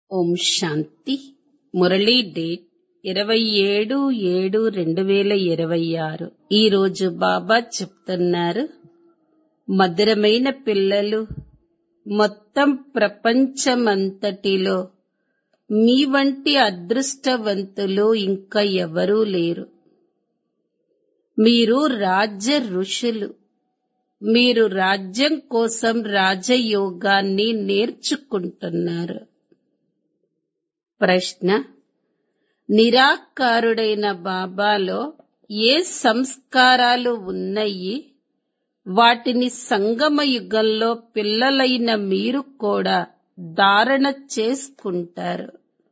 ఓం శాంతి. Murali date 27/7/2026. ఈరోజు బాబా చెప్తున్నారు, మధురమైన పిల్లలు, మొత్తం ప్రపంచమంతటిలో మీ వంటి అదృష్టవంతులు ఇంకా ఎవరూ లేరు. మీరు రాజ్య ఋషులు. మీరు రాజ్యం కోసం రాజయోగాన్ని నేర్చుకుంటున్నారు. ప్రశ్న: నిరాకారుడైన బాబాలో ఏ సంస్కారాలు ఉన్నాయి? వాటిని సంగమ యుగంలో పిల్లలైన మీరు కూడా ధారణ చేసుకుంటారు.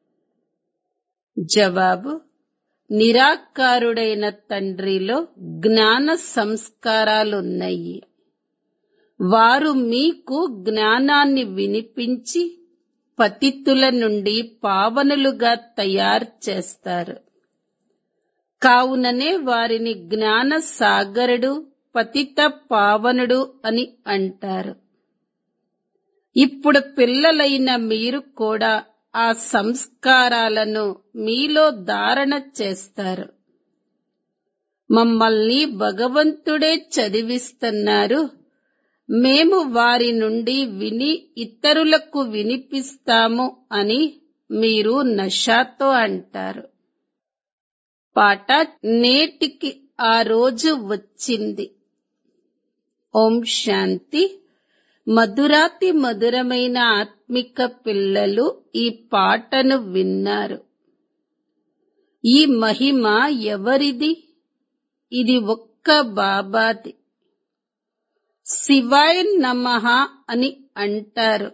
జవాబు: నిరాకారుడైన తండ్రిలో జ్ఞాన సంస్కారాలున్నాయి. వారు మీకు జ్ఞానాన్ని వినిపించి పతితుల నుండి పావనులుగా తయారు చేస్తారు. కావుననే వారిని జ్ఞాన సాగరుడు, పతిత పావనుడు అని అంటారు. ఇప్పుడు పిల్లలైన మీరు కూడా ఆ సంస్కారాలను మీలో ధారణ చేస్తారు. మమ్మల్ని భగవంతుడే చదివిస్తున్నారు, మేము వారి నుండి విని ఇతరులకు వినిపిస్తాము అని మీరు నషాతో అంటారు. పాట: నేటికి ఆ రోజు వచ్చింది. ఓం శాంతి. మధురాతి మధురమైన ఆత్మిక పిల్లలు ఈ పాటను విన్నారు. ఈ మహిమ ఎవరిది? ఇది ఒక్క బాబాది. శివాయ నమః అని అంటారు.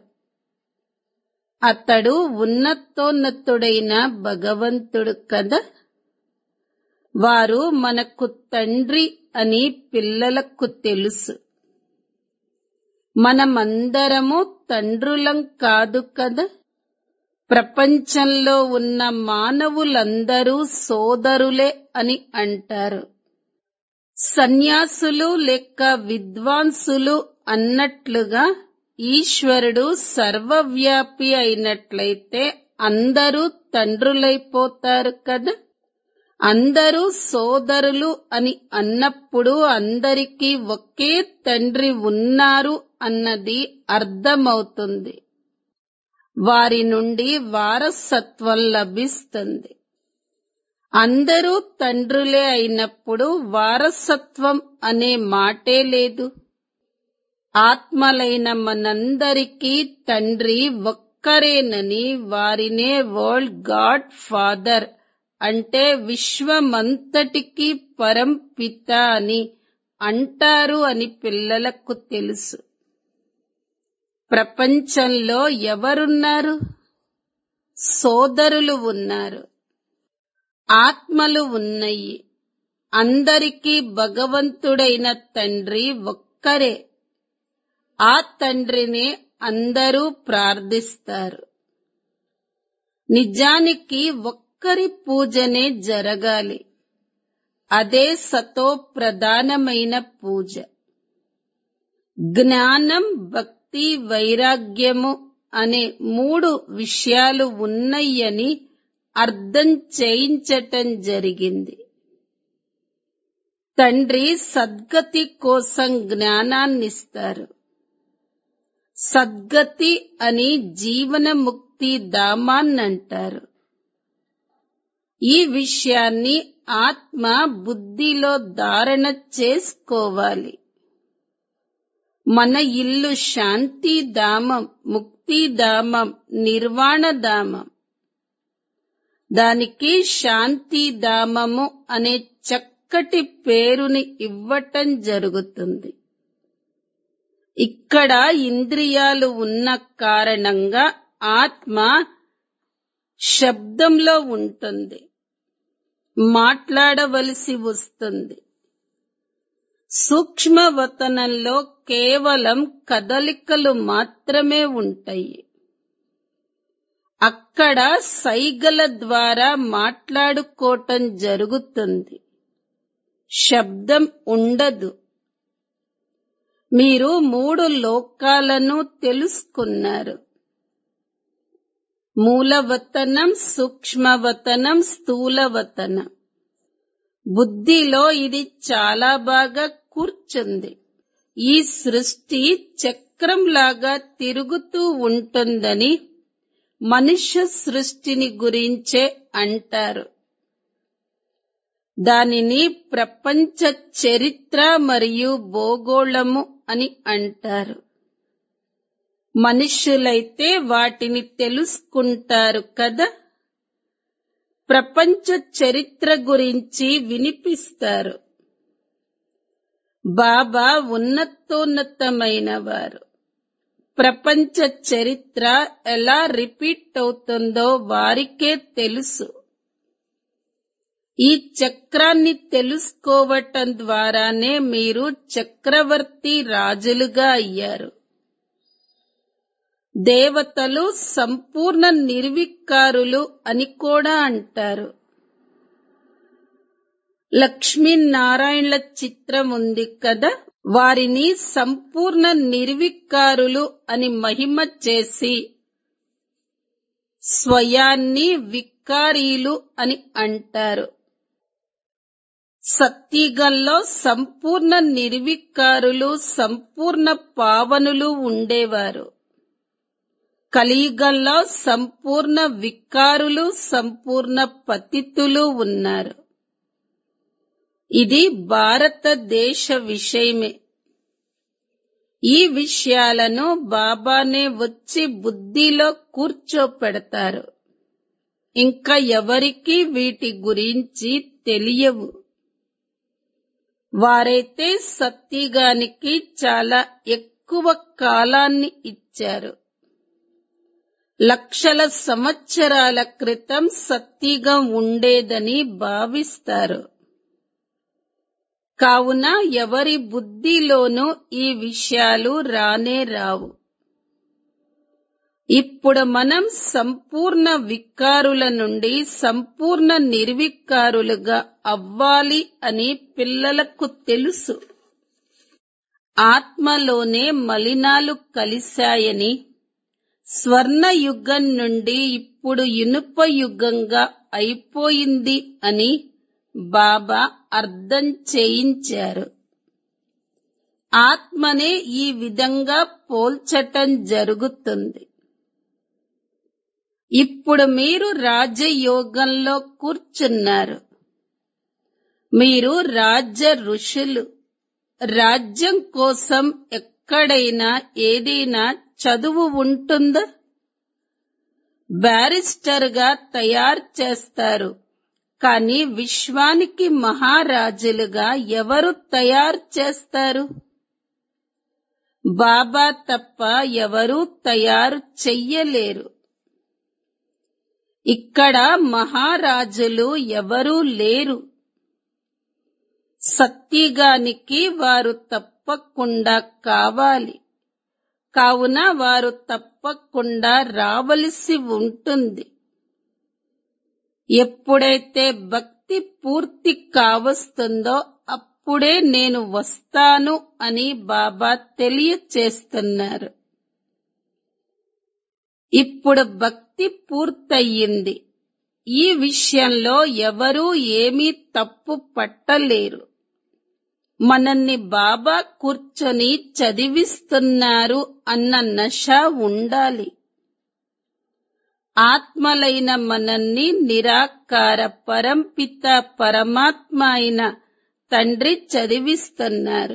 అతడు ఉన్నతోన్నతుడైన భగవంతుడు కదా. వారు మనకు తండ్రి అని పిల్లలకు తెలుసు. మనమందరము తండ్రులం కాదు కదా. ప్రపంచంలో ఉన్న మానవులందరూ సోదరులే అని అంటారు. సన్యాసులు లేక విద్వాంసులు అన్నట్లుగా ఈశ్వరుడు సర్వవ్యాపి అయినట్లయితే అందరూ తండ్రులైపోతారు కదా. అందరూ సోదరులు అని అన్నప్పుడు అందరికీ ఒకే తండ్రి ఉన్నారు అన్నది అర్థమవుతుంది. వారి నుండి వారసత్వం లభిస్తుంది. అందరూ తండ్రులే అయినప్పుడు వారసత్వం అనే మాటే లేదు. ఆత్మలైన మనందరికీ తండ్రి ఒక్కరేనని, వారినే వరల్డ్ గాడ్ ఫాదర్ అంటే విశ్వమంతటికీ పరంపిత అని అంటారు అని పిల్లలకు తెలుసు. ప్రపంచంలో ఎవరున్నారు? సోదరులు ఉన్నారు, ఆత్మలు ఉన్నాయి. అందరికీ భగవంతుడైన తండ్రి ఒక్కరే. ఆ తండ్రినే అందరూ ప్రార్థిస్తారు. నిజానికి ఒక్కరి పూజనే జరగాలి. అదే సతో ప్రధానమైన పూజ. జ్ఞానం, భక్తి, వైరాగ్యము అనే 3 విషయాలు ఉన్నాయని అర్థం చేయించటం జరిగింది. తండ్రి సద్గతి కోసం జ్ఞానాన్నిస్తారు. సద్గతి అని జీవనముక్తి ధామాన్నంటారు. ఈ విషయాన్ని ఆత్మ బుద్ధిలో ధారణ చేసుకోవాలి. మన ఇల్లు శాంతిధామం, ముక్తిధామం, నిర్వాణధామం. దానికి శాంతిధామము అనే చక్కటి పేరుని ఇవ్వటం జరుగుతుంది. ఇక్కడ ఇంద్రియాలు ఉన్న కారణంగా ఆత్మ శబ్దంలో ఉంటుంది, మాట్లాడవలసి వస్తుంది. సూక్ష్మవతనంలో కేవలం కదలికలు మాత్రమే ఉంటాయి. అక్కడ సైగల ద్వారా మాట్లాడుకోవటం జరుగుతుంది, శబ్దం ఉండదు. మీరు 3 లోకాలను తెలుసుకున్నారు. మూలవతనం, సూక్ష్మవతనం, స్థూలవతనం. బుద్ధిలో ఇది చాలా బాగా కూర్చుంది. ఈ సృష్టి చక్రంలాగా తిరుగుతూ ఉంటుందని మనుష్య సృష్టిని గురించే అంటారు. దానిని ప్రపంచ చరిత్ర మరియు భూగోళము అని అంటారు. మనుష్యులైతే వాటిని తెలుసుకుంటారు కదా. ప్రపంచ చరిత్ర గురించి వినిపిస్తారు. బాబా ఉన్నతోన్నతమైన వారు. ప్రపంచ చరిత్ర ఎలా రిపీట్ అవుతుందో వారికే తెలుసు. ఈ చక్రాన్ని తెలుసుకోవటం ద్వారానే మీరు చక్రవర్తి రాజులుగా అయ్యారు. దేవతలు సంపూర్ణ నిర్వికారులు అని కూడా అంటారు. లక్ష్మీనారాయణల చిత్రం ఉంది కదా, వారిని సంపూర్ణ నిర్వికారులు అని మహిమ చేసి స్వయాన్ని వికారీలు అని అంటారు. సత్యుగంలో సంపూర్ణ నిర్వికారులు, సంపూర్ణ పావనులు ఉండేవారు. కలియుగంలో సంపూర్ణ వికారులు, సంపూర్ణ పతితులు ఉన్నారు. ఇది భారతదేశ విషయమే. ఈ విషయాలను బాబానే వచ్చి బుద్ధిలో కూర్చోపెడతారు. ఇంకా ఎవరికీ వీటి గురించి తెలియవు. వారైతే సత్యుగానికి చాలా ఎక్కువ కాలాన్ని ఇచ్చారు. లక్షల సంవత్సరాల క్రితం సత్యుగం ఉండేదని భావిస్తారు. కావున ఎవరి బుద్ధిలోనూ ఈ విషయాలు రానే రావు. ఇప్పుడు మనం సంపూర్ణ వికారుల నుండి సంపూర్ణ నిర్వికారులుగా అవ్వాలి అని పిల్లలకు తెలుసు. ఆత్మలోనే మలినాలు కలిశాయని, స్వర్ణ యుగం నుండి ఇప్పుడు ఇనుప యుగంగా అయిపోయింది అని బాబా అర్థం చేయించారు. ఆత్మనే ఈ విధంగా పోల్చటం జరుగుతుంది. ఇప్పుడు మీరు రాజయోగంలో కూర్చున్నారు. మీరు రాజ్య ఋషులు. రాజ్యం కోసం ఎక్కడైనా ఏదైనా చదువు ఉంటుందా? బ్యారిస్టర్గా తయారు చేస్తారు. కానీ విశ్వానికి మహారాజులుగా ఎవరు తయారు చేస్తారు? బాబా తప్ప ఎవరూ తయారు చెయ్యలేరు. ఇక్కడ మహారాజులు ఎవరూ లేరు. సత్యుగానికి వారు తప్పకుండా కావాలి. కావున వారు తప్పకుండా రావలసి ఉంటుంది. ఎప్పుడైతే భక్తి పూర్తి కావస్తుందో అప్పుడే నేను వస్తాను అని బాబా తెలియచేస్తున్నారు. ఇప్పుడు భక్తి పూర్తయింది. ఈ విషయంలో ఎవరూ ఏమీ తప్పు పట్టలేరు. మనల్ని బాబా కూర్చొని చదివిస్తున్నారు అన్న నష ఉండాలి. ఆత్మలైన మనల్ని నిరాకార పరంపిత పరమాత్మ అయిన తండ్రి చదివిస్తున్నారు.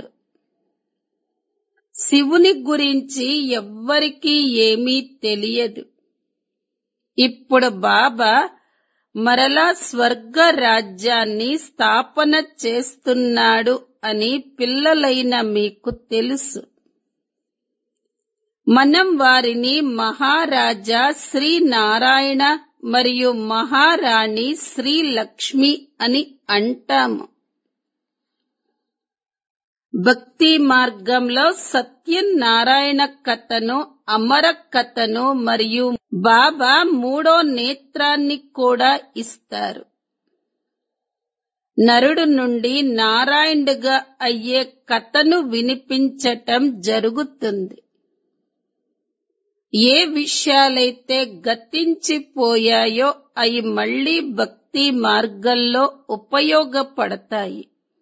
శివుని గురించి ఎవ్వరికీ ఏమీ తెలియదు. ఇప్పుడు బాబా మరలా స్వర్గ రాజ్యాన్ని స్థాపన చేస్తున్నాడు అని పిల్లలైన మీకు తెలుసు. మనం వారిని మహారాజా శ్రీ నారాయణ మరియు మహారాణి శ్రీ లక్ష్మి అని అంటాము. భక్తి మార్గంలో సత్యనారాయణ కథను, అమర కథను మరియు బాబా మూడో నేత్రాన్ని కూడా ఇస్తారు. నరుడు నుండి నారాయణుడుగా అయ్యే కథను వినిపించటం జరుగుతుంది. ఏ విషయాలైతే గతించిపోయాయో అవి మళ్లీ భక్తి మార్గంలో ఉపయోగపడతాయి.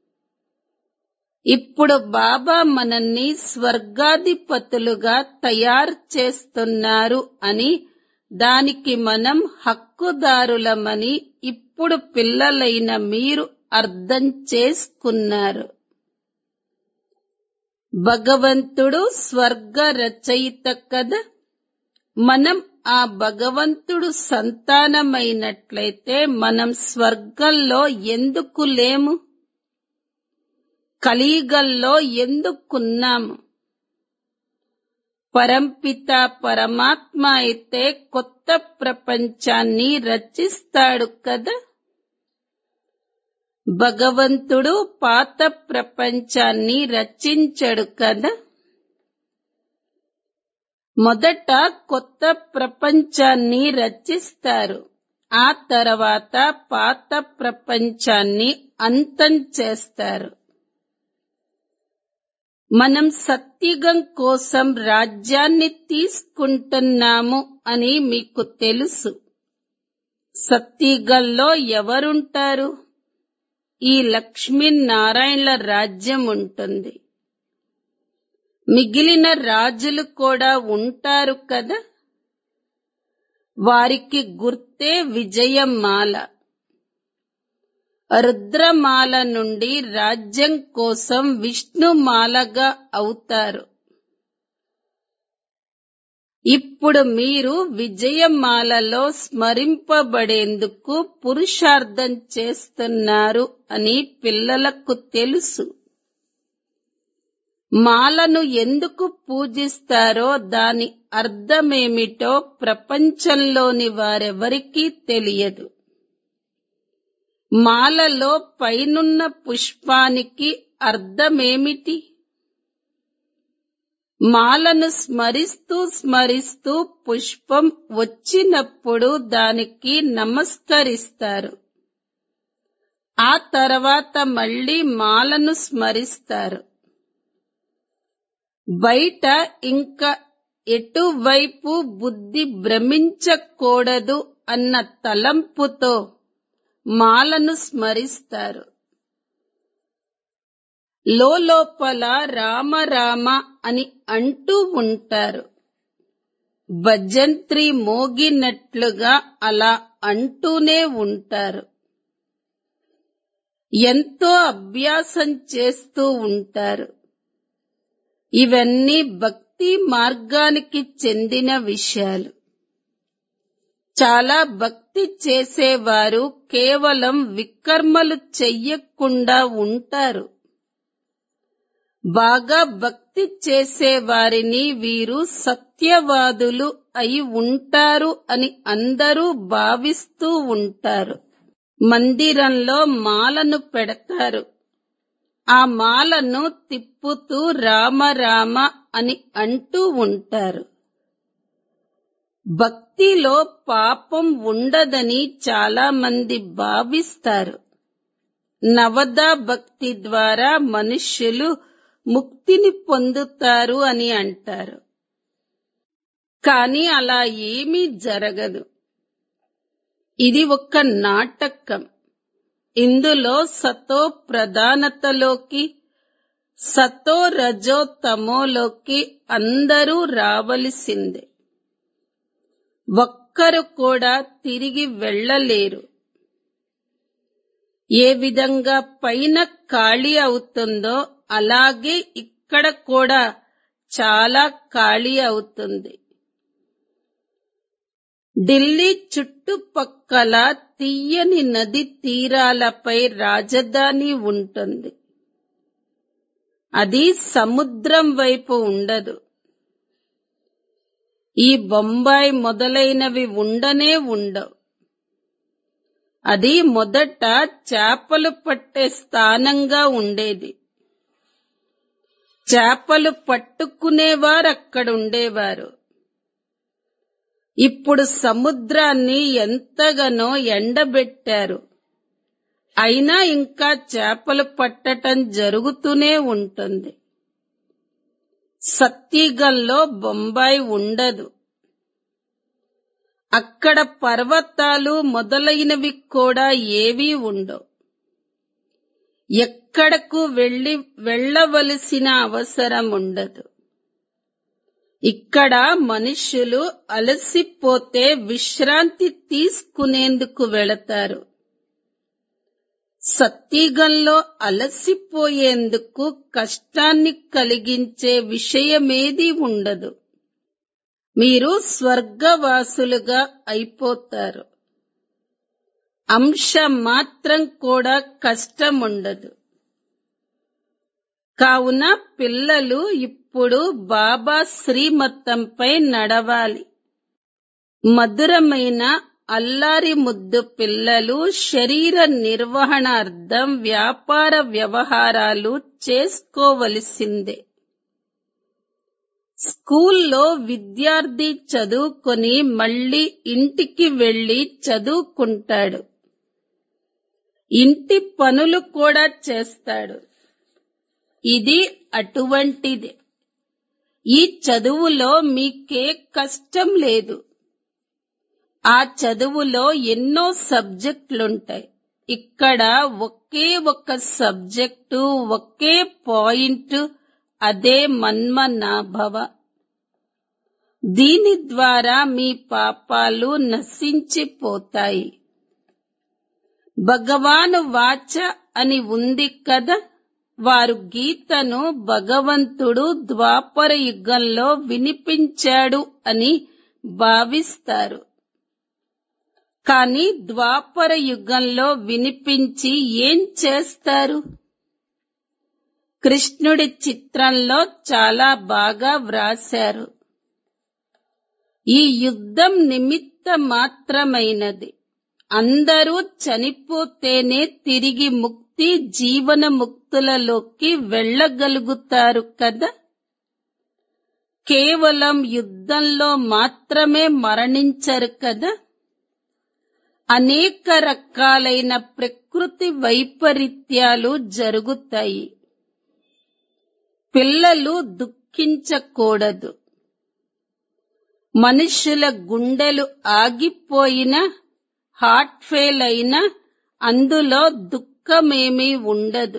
ఇప్పుడు బాబా మనల్ని స్వర్గాధిపతులుగా తయారు చేస్తున్నారు అని, దానికి మనం హక్కుదారులమని ఇప్పుడు పిల్లలైన మీరు అర్థం చేసుకున్నారు. భగవంతుడు స్వర్గ రచయిత కదా. మనం ఆ భగవంతుడు సంతానమైనట్లయితే మనం స్వర్గంలో ఎందుకు లేము? కలియుగంలో ఎందుకున్నాము? పరంపిత పరమాత్మ అయితే కొత్త ప్రపంచాన్ని రచిస్తాడు కదా. భగవంతుడు పాత ప్రపంచాన్ని రచించడు కదా. మొదట కొత్త ప్రపంచాన్ని రచిస్తారు, ఆ తర్వాత పాత ప్రపంచాన్ని అంతం చేస్తారు. మనం సత్యుగం కోసం రాజ్యాన్ని తీసుకుంటున్నాము అని మీకు తెలుసు. సత్యుగంలో ఎవరుంటారు? ఈ లక్ష్మీనారాయణల రాజ్యం ఉంటుంది. మిగిలిన రాజులు కూడా ఉంటారు కదా. వారికి గుర్తే విజయమాల. రుద్రమాల నుండి రాజ్యం కోసం విష్ణుమాలగా అవుతారు. ఇప్పుడు మీరు విజయమాలలో స్మరింపబడేందుకు పురుషార్థం చేస్తున్నారు అని పిల్లలకు తెలుసు. మాలను ఎందుకు పూజిస్తారో దాని అర్థమేమిటో ప్రపంచంలోని వారెవరికీ తెలియదు. మాలలో పైనున్న పుష్పానికి అర్థమేమిటి? మాలను స్మరిస్తూ స్మరిస్తూ పుష్పం వచ్చినప్పుడు దానికి నమస్కరిస్తారు. ఆ తర్వాత మళ్ళీ మాలను స్మరిస్తారు. బయట ఇంకా ఎటువైపు బుద్ధి భ్రమించకూడదు అన్న తలంపుతో మాలను స్మరిస్తారు. లోపల రామ రామ అని అంటూ ఉంటారు. భజంత్రి మోగినట్లుగా అలా అంటూనే ఉంటారు. ఎంతో అభ్యాసం చేస్తూ ఉంటారు. ఇవన్నీ భక్తి మార్గానికి చెందిన విషయాలు. చాలా భక్తి చేసేవారు కేవలం వికర్మలు చెయ్యకుండా ఉంటారు. బాగా భక్తి చేసేవారిని వీరు సత్యవాదులు అయి ఉంటారు అని అందరూ భావిస్తూ ఉంటారు. మందిరంలో మాలను పెడతారు. ఆ మాలను తిప్పుతూ రామ రామ అని అంటూ ఉంటారు. భక్తిలో పాపం ఉండదని చాలా మంది భావిస్తారు. నవదా భక్తి ద్వారా మనుష్యులు ముక్తిని పొందుతారు అని అంటారు. కానీ అలా ఏమీ జరగదు. ఇది ఒక నాటకం. ఇందులో సతో ప్రధానతలోకి, సతో రజో తమోలోకి అందరూ రావలసిందే. ఒక్కరు కూడా తిరిగి వెళ్ళలేరు. ఏ విధంగా పైన ఖాళీ అవుతుందో అలాగే ఇక్కడ కూడా చాలా ఖాళీ అవుతుంది. ఢిల్లీ చుట్టుపక్కల తీయని నది తీరాలపై రాజధాని ఉంటుంది. అది సముద్రం వైపు ఉండదు. ఈ బొంబాయి మొదలైనవి ఉండనే ఉండవు. అది మొదట చేపలు పట్టే స్థానంగా ఉండేది. చేపలు పట్టుకునేవారు అక్కడుండేవారు. ఇప్పుడు సముద్రాన్ని ఎంతగానో ఎండబెట్టారు. అయినా ఇంకా చేపలు పట్టటం జరుగుతూనే ఉంటుంది. సత్యుగంలో బొంబాయి ఉండదు. అక్కడ పర్వతాలు మొదలైనవి కూడా ఏవీ ఉండవు. ఎక్కడకు వెళ్ళవలసిన అవసరం ఉండదు. ఇక్కడ మనుష్యులు అలసిపోతే విశ్రాంతి తీసుకునేందుకు వెళతారు. సత్యుగంలో అలసిపోయేందుకు కష్టాన్ని కలిగించే విషయమేదీ ఉండదు. మీరు స్వర్గవాసులుగా అయిపోతారు. అంశ మాత్రం కూడా కష్టముండదు. కావున పిల్లలు ఇప్పుడు బాబా శ్రీమతంపై నడవాలి. మధురమైన అల్లారి ముద్దు పిల్లలు శరీర నిర్వహణార్థం వ్యాపార వ్యవహారాలు చేసుకోవలసిందే. స్కూల్లో విద్యార్థి చదువుకొని మళ్ళీ ఇంటికి వెళ్లి చదువుకుంటాడు. ఇంటి పనులు కూడా చేస్తాడు. ఇది అటువంటిదే. ఈ చదువులో మీకే కష్టం లేదు. ఆ చదువులో ఎన్నో సబ్జెక్టులుంటాయి. ఇక్కడ ఒకే ఒక సబ్జెక్టు, ఒకే పాయింట్, అదే మన్మనాభవ. దీని ద్వారా మీ పాపాలు నశించిపోతాయి. భగవాను వాచ అని ఉంది కదా, వారు గీతను భగవంతుడు ద్వాపర యుగంలో వినిపించాడు అని భావిస్తారు. కానీ ద్వాపర యుగంలో వినిపించి ఏం చేస్తారు? కృష్ణుడి చిత్రంలో చాలా బాగా వ్రాశారు. ఈ యుద్ధం నిమిత్త మాత్రమైనది. అందరూ చనిపోతేనే తిరిగి ముక్తి జీవన ముక్తులలోకి వెళ్ళగలుగుతారు కదా. కేవలం యుద్ధంలో మాత్రమే మరణించరు కదా. అనేక రకాలైన ప్రకృతి వైపరీత్యాలు జరుగుతాయి. పిల్లలు దుఃఖించకూడదు. మనుషుల గుండెలు ఆగిపోయినా, హార్ట్ ఫెయిల్ అయినా అందులో దుఃఖమేమీ ఉండదు.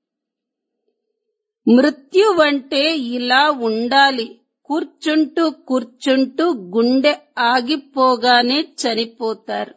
మృత్యువంటే ఇలా ఉండాలి. కూర్చుంటూ కూర్చుంటూ గుండె ఆగిపోగానే చనిపోతారు.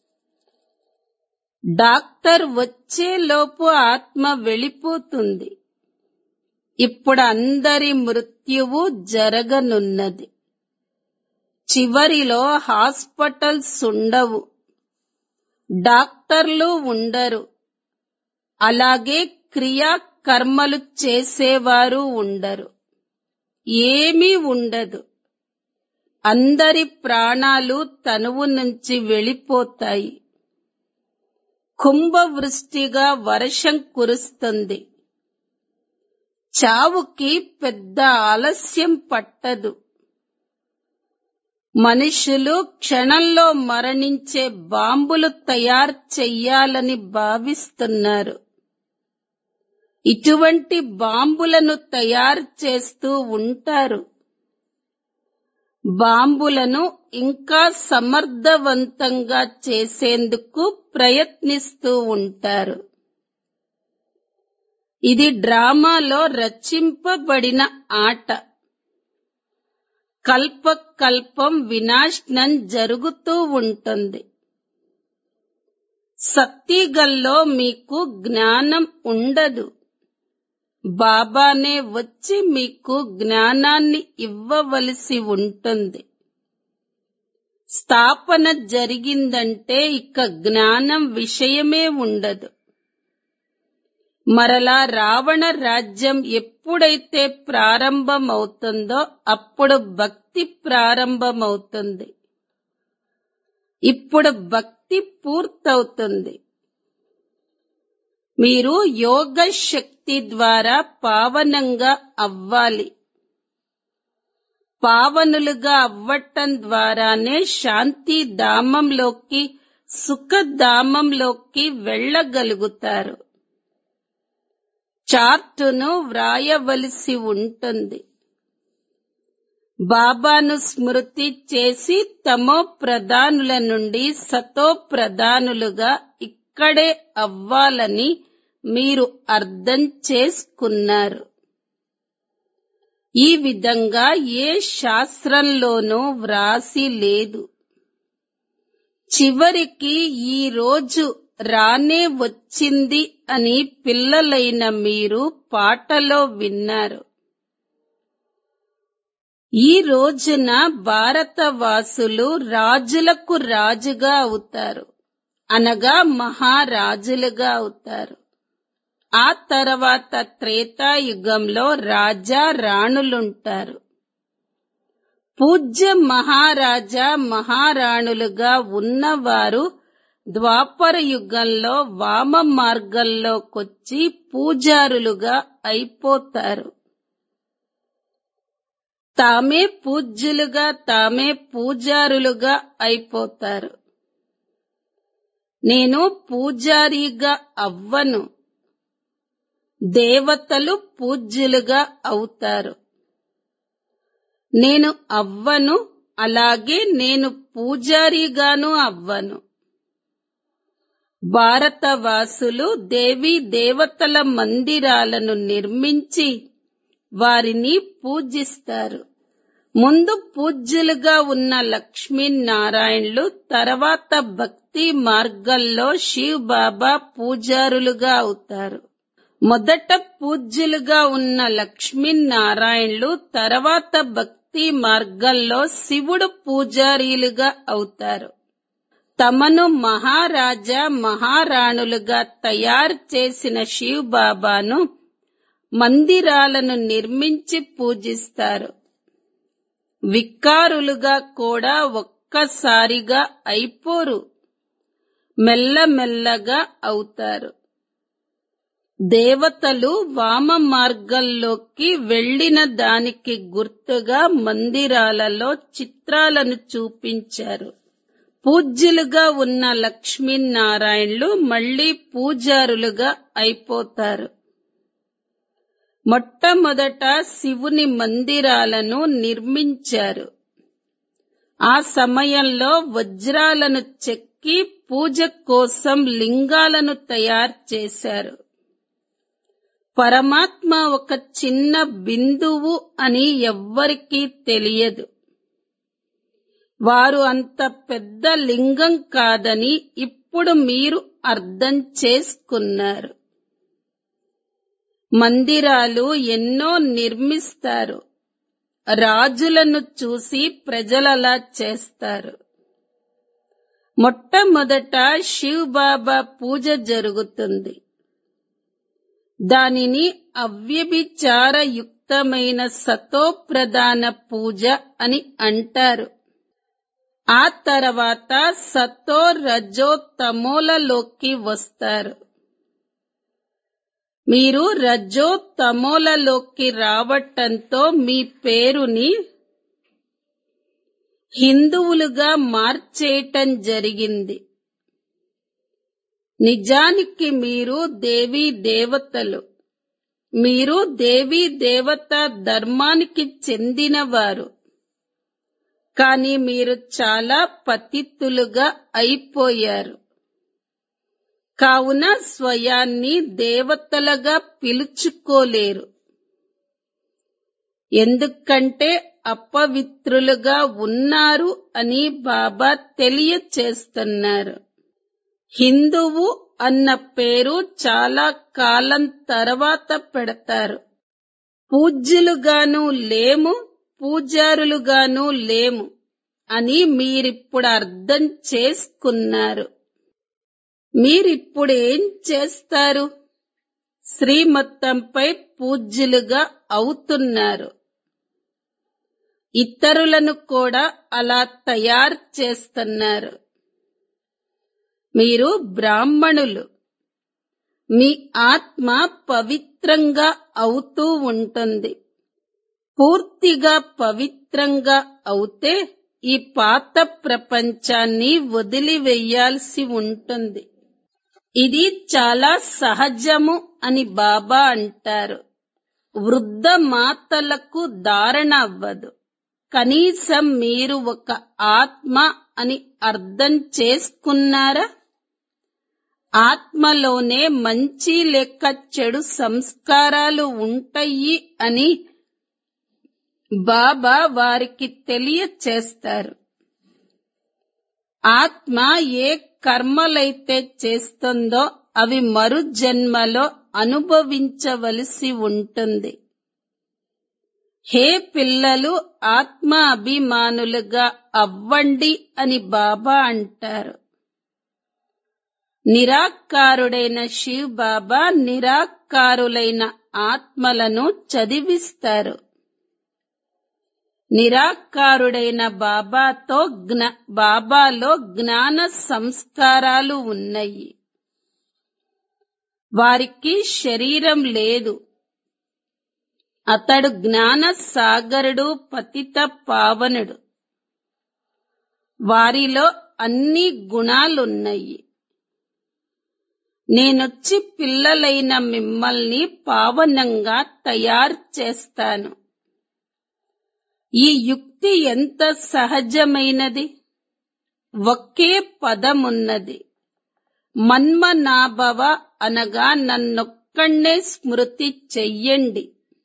డాక్టర్ వచ్చేలోపు ఆత్మ వెళ్ళిపోతుంది. ఇప్పుడు అందరి మృత్యువు జరగనున్నది. చివరిలో హాస్పిటల్స్ ఉండవు, డాక్టర్లు ఉండరు, అలాగే క్రియాకర్మలు చేసేవారు ఉండరు. ఏమీ ఉండదు. అందరి ప్రాణాలు తనువు నుంచి వెళ్ళిపోతాయి. కుంభవృష్టిగా వర్షం కురుస్తుంది. చావుకి పెద్ద ఆలస్యం పట్టదు. మనుషులు క్షణంలో మరణించే బాంబులు తయారు చెయ్యాలని భావిస్తున్నారు. ఇటువంటి బాంబులను తయారు చేస్తూ ఉంటారు. బాంబులను ఇంకా సమర్థవంతంగా చేసేందుకు ప్రయత్నిస్తూ ఉంటారు. ఇది డ్రామాలో రచింపబడిన ఆట. కల్పకల్పం వినాశనం జరుగుతూ ఉంటుంది. సత్యుగంలో మీకు జ్ఞానం ఉండదు. బాబానే వచ్చి మీకు జ్ఞానాన్ని ఇవ్వవలసి ఉంటుంది. స్థాపన జరిగిందంటే ఇక జ్ఞానం విషయమే ఉండదు. మరలా రావణ రాజ్యం ఎప్పుడైతే ప్రారంభమవుతుందో అప్పుడు భక్తి ప్రారంభమవుతుంది. ఇప్పుడు భక్తి పూర్తవుతుంది. మీరు యోగ శక్తి ద్వారా పావనంగా అవ్వాలి. పావనులుగా అవ్వటం ద్వారానే శాంతిధామంలోకి, సుఖధామంలోకి వెళ్ళగలుగుతారు. చార్టును వ్రాయవలసి ఉంటుంది. బాబాను స్మృతి చేసి తమో ప్రధానుల నుండి సతో ప్రధానులుగా ఇక్కడే అవ్వాలని మీరు అర్థం చేసుకున్నారు. ఈ విధంగా ఏ శాస్త్రంలోనూ వ్రాసి లేదు. చివరికి ఈ రోజు రానే వచ్చింది అని పిల్లలైన మీరు పాటలో విన్నారు. ఈ రోజున భారతవాసులు రాజులకు రాజుగా అవుతారు, అనగా మహారాజులుగా అవుతారు. ఆ తర్వాత త్రేతాయుగంలో రాజా రాణులుంటారు. పూజ్య మహారాజా మహారాణులుగా ఉన్నవారు ద్వాపర యుగంలో వామ మార్గంలోకొచ్చి పూజారులుగా అయిపోతారు. తామే పూజ్యులుగా తామే పూజారులుగా అయిపోతారు. నేను పూజారిగా అవ్వను, దేవతలు పూజ్యులుగా అవుతారు. నేను అవ్వను, అలాగే నేను పూజారిగాను అవ్వను. భారతవాసులు దేవీ దేవతల మందిరాలను నిర్మించి వారిని పూజిస్తారు. ముందు పూజ్యులుగా ఉన్న లక్ష్మీనారాయణులు తర్వాత భక్తి మార్గంలో శివ్ బాబా పూజారులుగా అవుతారు. మొదట పూజ్యులుగా ఉన్న లక్ష్మీనారాయణులు తర్వాత భక్తి మార్గంలో శివుడు పూజారీలుగా అవుతారు. తమను మహారాజా మహారాణులుగా తయారు చేసిన శివ్ బాబాను మందిరాలను నిర్మించి పూజిస్తారు. వికారులుగా కూడా ఒక్కసారిగా అయిపోరు, మెల్లమెల్లగా అవుతారు. దేవతలు వామ మార్గంలోకి వెళ్లిన దానికి గుర్తుగా మందిరాలలో చిత్రాలను చూపించారు. పూజ్యులుగా ఉన్న లక్ష్మీనారాయణులు మళ్లీ పూజారులుగా అయిపోతారు. మొట్టమొదట శివుని మందిరాలను నిర్మించారు. ఆ సమయంలో వజ్రాలను చెక్కి పూజ కోసం లింగాలను తయారు చేశారు. పరమాత్మ ఒక చిన్న బిందువు అని ఎవ్వరికీ తెలియదు. వారు అంత పెద్ద లింగం కాదని ఇప్పుడు మీరు అర్థం చేసుకున్నారు. మందిరాలు ఎన్నో నిర్మిస్తారు. రాజులను చూసి ప్రజలలా చేస్తారు. మొట్టమొదట శివ్ బాబా పూజ జరుగుతుంది. దానిని అవ్యభిచారయుక్తమైన సతోప్రధాన పూజ అని అంటారు. ఆ తర్వాత సతో రజో తమోలలోకి వస్తారు. మీరు రజో తమోలలోకి రావటంతో మీ పేరుని హిందువులుగా మార్చేయటం జరిగింది. నిజానికి మీరు దేవీ దేవతలు. మీరు దేవీ దేవత ధర్మానికి చెందినవారు. కానీ మీరు చాలా పతితులుగా అయిపోయారు. కావున స్వయాన్ని దేవతలుగా పిలుచుకోలేరు. ఎందుకంటే అపవిత్రులుగా ఉన్నారు అని బాబా తెలియచేస్తున్నారు. హిందువు అన్న పేరు చాలా కాలం తర్వాత పెడతారు. పూజ్యులుగాను లేము, పూజారులుగాను లేము అని మీరిప్పుడు అర్థం చేసుకున్నారు. మీరిప్పుడేం చేస్తారు? శ్రీమతంపై పూజ్యులుగా అవుతున్నారు. ఇతరులను కూడా అలా తయారు చేస్తున్నారు. మీరు బ్రాహ్మణులు. మీ ఆత్మ పవిత్రంగా అవుతూ ఉంటుంది. పూర్తిగా పవిత్రంగా అవుతే ఈ పాత ప్రపంచాన్ని వదిలివేయాల్సి ఉంటుంది. ఇది చాలా సహజము అని బాబా అంటారు. వృద్ధ మాతలకు ధారణ అవ్వదు. కనీసం మీరు ఒక ఆత్మ అని అర్థం చేసుకున్నారా? ఆత్మలోనే మంచి లేక చెడు సంస్కారాలు ఉంటాయి అని బాబా వారికి తెలియచేస్తారు. ఆత్మ ఏ కర్మలైతే చేస్తుందో అవి మరు జన్మలో అనుభవించవలసి ఉంటుంది. హే పిల్లలు, ఆత్మ అభిమానులుగా అవ్వండి అని బాబా అంటారు. నిరాకారుడైన శివ్ బాబా నిరాకారులైన ఆత్మలను చదివిస్తారు. నిరాకారుడైన బాబాలో జ్ఞాన సంస్కారాలు ఉన్నాయి. వారికి శరీరం లేదు. అతడు జ్ఞాన సాగరుడు, పతిత పావనుడు. వారిలో అన్ని గుణాలున్నాయి. నేనొచ్చి పిల్లలైన మిమ్మల్ని పావనంగా తయారు చేస్తాను. ఈ యుక్తి ఎంత సహజమైనది. ఒకే పదమున్నది. మన్మనాభవ అనగా నన్నొక్కడే స్మృతి చెయ్యండి.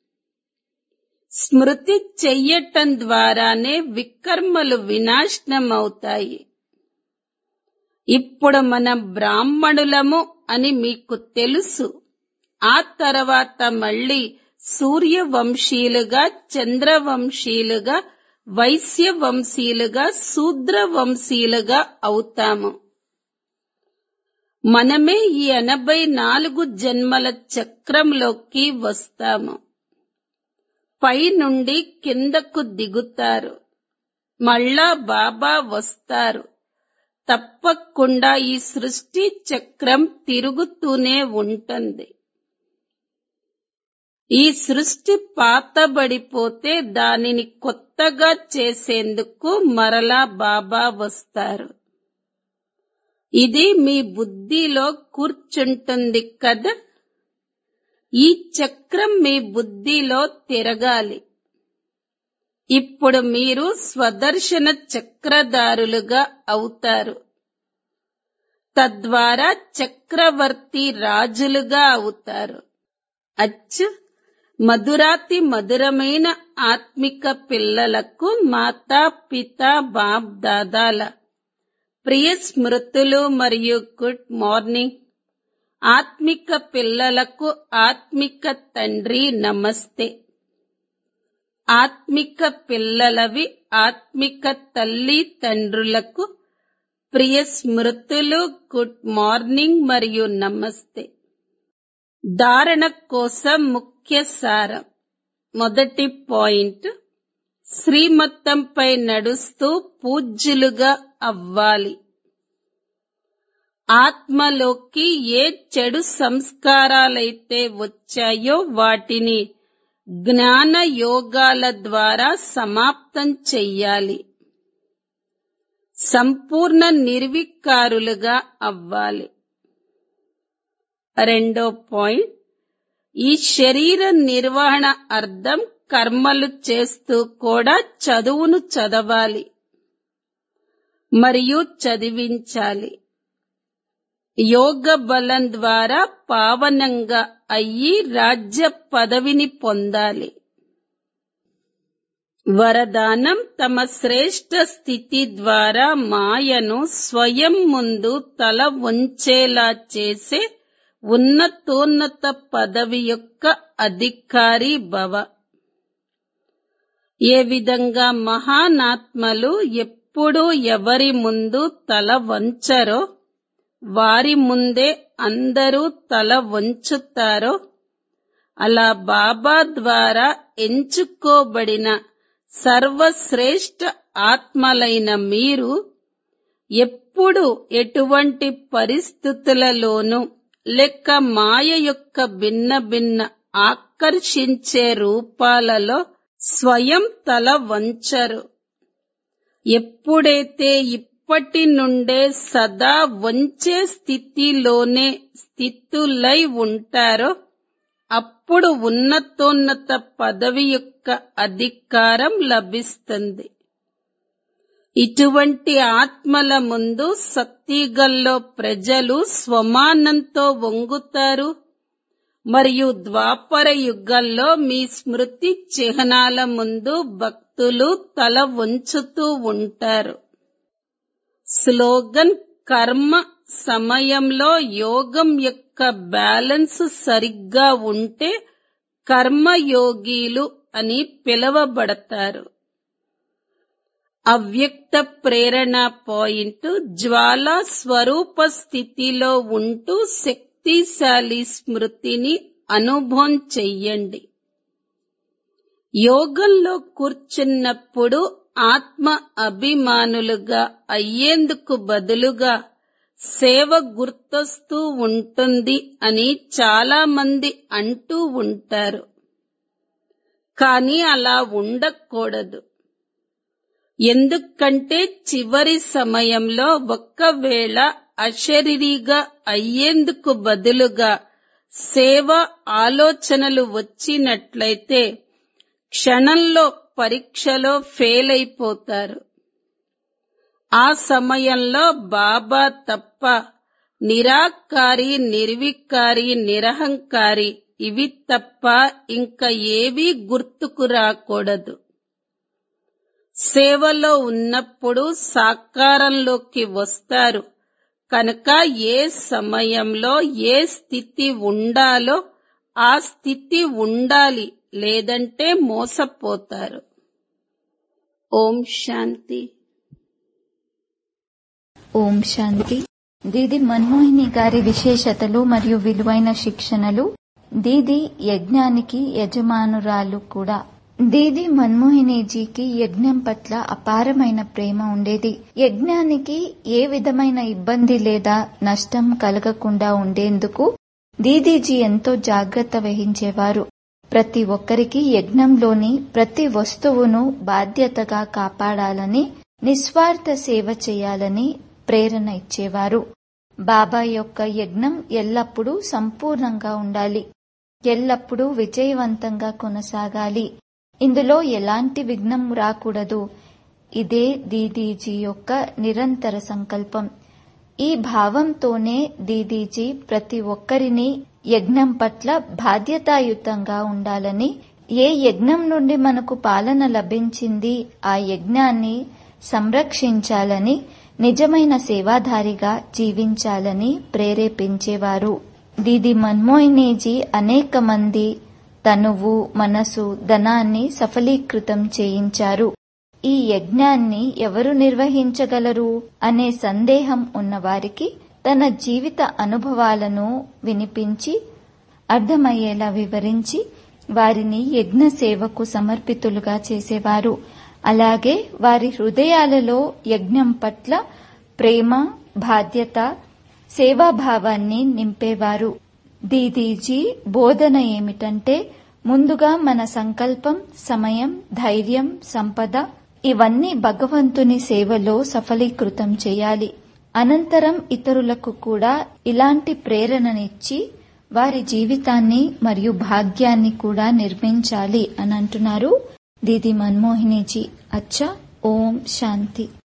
స్మృతి చెయ్యటం ద్వారానే వికర్మలు వినాశనమవుతాయి. ఇప్పుడు మనం బ్రాహ్మణులము అని మీకు తెలుసు. ఆ తర్వాత మళ్ళీ సూర్యవంశీయులుగా, చంద్రవంశీయులుగా, వైశ్యవంశీయులుగా, శూద్రవంశీయులుగా అవుతాము. మనమే ఈ 84 జన్మల చక్రంలోకి వస్తాము. పై నుండి కిందకు దిగుతారు. మళ్ళా బాబా వస్తారు. తప్పకుండా ఈ సృష్టి చక్రం తిరుగుతూనే ఉంటుంది. ఈ సృష్టి పాతబడిపోతే దానిని కొత్తగా చేసేందుకు మరలా బాబా వస్తారు. ఇది మీ బుద్ధిలో కూర్చుంటుంది కదా. ఈ చక్రం మీ బుద్ధిలో తిరగాలి. ఇప్పుడు మీరు స్వదర్శన చక్రధారులుగా అవుతారు. తద్వారా చక్రవర్తి రాజులుగా అవుతారు. అచ్చు, మధురాతి మధురమైన ఆత్మిక పిల్లలకు మాతా పిత బాప్ దాదాల ప్రియ స్మృతులు మరియు గుడ్ మార్నింగ్. ఆత్మిక పిల్లలకు ఆత్మిక తండ్రి నమస్తే. ఆత్మిక పిల్లలవి ఆత్మిక తల్లి తండ్రులకు ప్రియ స్మృతులు, గుడ్ మార్నింగ్ మరియు నమస్తే. ధారణ కోసం ముఖ్య సారం. మొదటి పాయింట్, శ్రీమతంపై నడుస్తూ పూజ్యులుగా అవ్వాలి. ఆత్మలోకి ఏ చెడు సంస్కారాలైతే వచ్చాయో వాటిని జ్ఞాన యోగాల ద్వారా సమాప్తం చెయ్యాలి. సంపూర్ణ నిర్వికారులుగా అవ్వాలి. రెండో పాయింట్, ఈ శరీర నిర్వహణ అర్థం కర్మలు చేస్తూ కూడా చదువును చదవాలి మరియు చదివించాలి. యోగ బలం ద్వారా పావనంగా అయ్యి రాజ్య పదవిని పొందాలి. వరదానం, తమ శ్రేష్ఠ స్థితి ద్వారా మాయను స్వయం ముందు తల వంచేలా చేసే ఉన్నతోన్నత పదవి యొక్క అధికారి భవ. ఏ విధంగా మహానాత్మలు ఎప్పుడూ ఎవరి ముందు తల వంచరో, వారి ముందే అందరూ తల వంచుతారో, అలా బాబా ద్వారా ఎంచుకోబడిన సర్వశ్రేష్ఠ ఆత్మలైన మీరు ఎప్పుడు ఎటువంటి పరిస్థితులలోనూ లేక మాయ యొక్క భిన్న భిన్న ఆకర్షించే రూపాలలో స్వయం తల వంచరు. ఎప్పుడైతే ఇప్పటి నుండే సదా వంచే స్థితిలోనే స్థితులై ఉంటారో అప్పుడు ఉన్నతోన్నత పదవి యొక్క అధికారం లభిస్తుంది. ఇటువంటి ఆత్మల ముందు సత్యుగంలో ప్రజలు స్వమానంతో వంగుతారు మరియు ద్వాపర యుగంలో మీ స్మృతి చిహ్నాల ముందు భక్తులు తల వంచుతూ ఉంటారు. స్లోగన్: కర్మ సమయంలో యోగం యొక్క బ్యాలెన్స్ సరిగ్గా ఉంటే కర్మయోగీలు అని పిలువబడతారు. అవ్యక్త ప్రేరణ పాయింట్: జ్వాలా స్వరూప స్థితిలో ఉంటూ శక్తిశాలి స్మృతిని అనుభవం చెయ్యండి. యోగంలో కూర్చున్నప్పుడు ఆత్మ అభిమానులుగా అయ్యేందుకు బదులుగా సేవ గుర్తొస్తూ ఉంటుంది అని చాలా మంది అంటూ ఉంటారు. కానీ అలా ఉండకూడదు. ఎందుకంటే చివరి సమయంలో ఒక్కవేళ అశరీరిగా అయ్యేందుకు బదులుగా సేవ ఆలోచనలు వచ్చినట్లయితే క్షణంలో పరీక్షలో ఫెయిల్ అయిపోతారు. ఆ సమయంలో బాబా తప్ప నిరాకారి, నిర్వికారి, నిరహంకారి ఇవి తప్ప ఇంకా ఏవీ గుర్తుకు రాకూడదు. సేవలో ఉన్నప్పుడు సాకారంలోకి వస్తారు కనుక ఏ సమయంలో ఏ స్థితి ఉండాలో ఆ స్థితి ఉండాలి, లేదంటే మోసపోతారు. ఓం శాంతి. ఓం శాంతి. దీది మన్మోహిని గారి విశేషతలు మరియు విలువైన శిక్షణలు. దీది యజ్ఞానికి యజమానురాలు కూడా. దీది మన్మోహినీజీకి యజ్ఞం పట్ల అపారమైన ప్రేమ ఉండేది. యజ్ఞానికి ఏ విధమైన ఇబ్బంది లేదా నష్టం కలగకుండా ఉండేందుకు దీదీజీ ఎంతో జాగ్రత్త వహించేవారు. ప్రతి ఒక్కరికి యజ్ఞంలోని ప్రతి వస్తువును బాధ్యతగా కాపాడాలని, నిస్వార్థ సేవ చేయాలని ప్రేరణ ఇచ్చేవారు. బాబా యొక్క యజ్ఞం ఎల్లప్పుడూ సంపూర్ణంగా ఉండాలి, ఎల్లప్పుడూ విజయవంతంగా కొనసాగాలి. ఇందులో ఎలాంటి విఘ్నం రాకూడదు. ఇదే దీదీజీ యొక్క నిరంతర సంకల్పం. ఈ భావంతోనే దీదీజీ ప్రతి ఒక్కరిని యజ్ఞం పట్ల బాధ్యతాయుతంగా ఉండాలని, ఏ యజ్ఞం నుండి మనకు పాలన లభించింది ఆ యజ్ఞాన్ని సంరక్షించాలని, నిజమైన సేవాధారిగా జీవించాలని ప్రేరేపించేవారు. దీది మన్మోహినీజీ అనేక మంది తనువు, మనసు, ధనాన్ని సఫలీకృతం చేయించారు. ఈ యజ్ఞాన్ని ఎవరు నిర్వహించగలరు అనే సందేహం ఉన్నవారికి తన జీవిత అనుభవాలను వినిపించి అర్థమయ్యేలా వివరించి వారిని యజ్ఞ సేవకు సమర్పితులుగా చేసేవారు. అలాగే వారి హృదయాలలో యజ్ఞం పట్ల ప్రేమ, బాధ్యత, సేవాభావాన్ని నింపేవారు. దీదీజీ బోధన ఏమిటంటే, ముందుగా మన సంకల్పం, సమయం, ధైర్యం, సంపద ఇవన్నీ భగవంతుని సేవలో సఫలీకృతం చేయాలి. అనంతరం ఇతరులకు కూడా ఇలాంటి ప్రేరణనిచ్చి వారి జీవితాన్ని మరియు భాగ్యాన్ని కూడా నిర్మించాలి అని అంటున్నారు దీది మన్మోహినీజీ. అచ్చా. ఓం శాంతి.